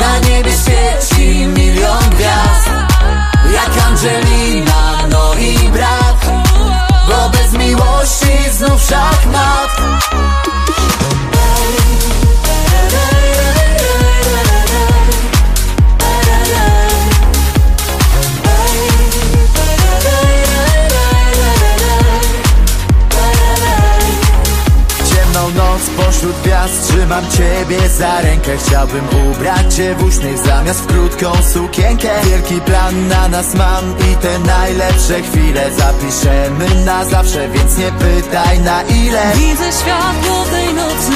Na niebie świeci milion gwiazd, jak Angelina, no i brak, bo bez miłości znów szachmat. Noc pośród gwiazd, trzymam ciebie za rękę. Chciałbym ubrać cię w uśmiech zamiast w krótką sukienkę. Wielki plan na nas mam i te najlepsze chwile zapiszemy na zawsze, więc nie pytaj na ile. Widzę światło tej nocy